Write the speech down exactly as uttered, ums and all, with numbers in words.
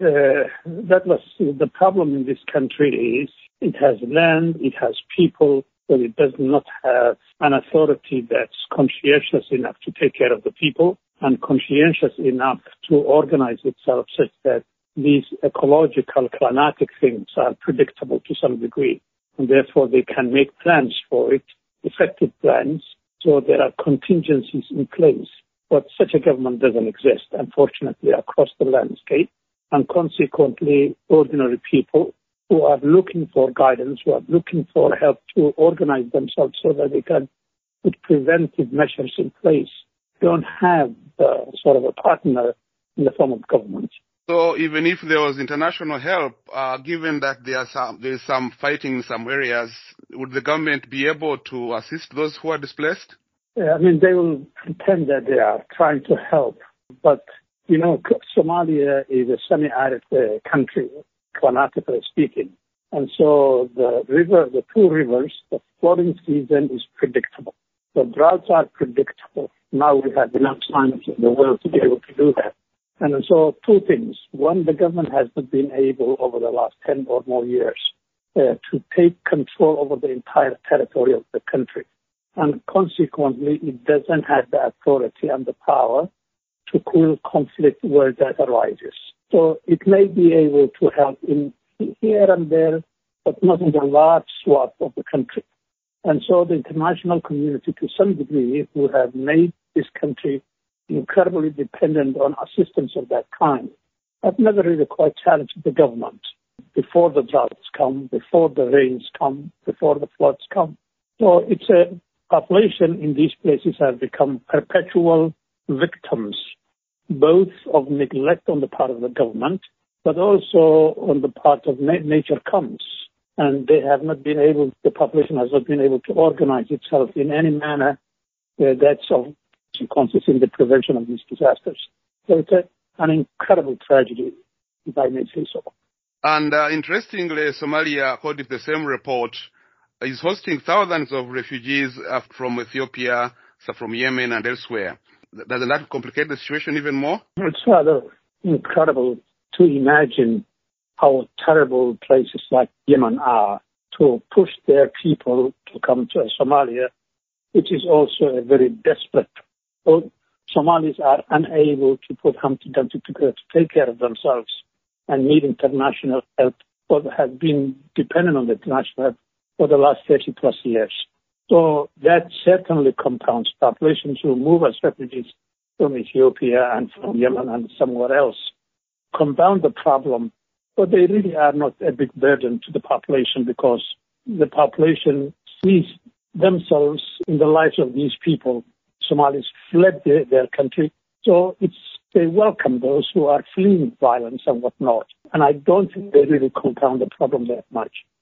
Uh, that was the problem in this country is it has land, it has people, but it does not have an authority that's conscientious enough to take care of the people and conscientious enough to organize itself such that these ecological climatic things are predictable to some degree. And therefore they can make plans for it, effective plans, so there are contingencies in place. But such a government doesn't exist, unfortunately, across the landscape. And consequently, ordinary people who are looking for guidance, who are looking for help to organize themselves so that they can put preventive measures in place, don't have uh, sort of a partner in the form of government. So even if there was international help, uh, given that there are some, there is some fighting in some areas, would the government be able to assist those who are displaced? Yeah, I mean, they will pretend that they are trying to help, but you know, Somalia is a semi-arid uh, country, climatically speaking. And so the river, the two rivers, the flooding season is predictable. The droughts are predictable. Now we have enough science in the world to be able to do that. And so two things. One, the government has not been able over the last ten or more years uh, to take control over the entire territory of the country. And consequently, it doesn't have the authority and the power to cool conflict where that arises. So it may be able to help in here and there, but not in the large swath of the country. And so the international community, to some degree, who have made this country incredibly dependent on assistance of that kind, have never really quite challenged the government before the droughts come, before the rains come, before the floods come. So it's a population in these places have become perpetual victims, both of neglect on the part of the government, but also on the part of na- nature comes. And they have not been able, the population has not been able to organize itself in any manner uh, that's of consequences in the prevention of these disasters. So it's a, an incredible tragedy, if I may say so. And uh, interestingly, Somalia, according to the same report, is hosting thousands of refugees uh, from Ethiopia, so from Yemen and elsewhere. Doesn't that complicate the situation even more? It's rather incredible to imagine how terrible places like Yemen are to push their people to come to Somalia, which is also a very desperate. So Somalis are unable to put Humpty Dumpty together to take care of themselves and need international help, or have been dependent on the international help for the last thirty plus years. So that certainly compounds populations who move as refugees from Ethiopia and from Yemen and somewhere else, compound the problem, but they really are not a big burden to the population because the population sees themselves in the lives of these people. Somalis fled their, their country, so it's they welcome those who are fleeing violence and whatnot. And I don't think they really compound the problem that much.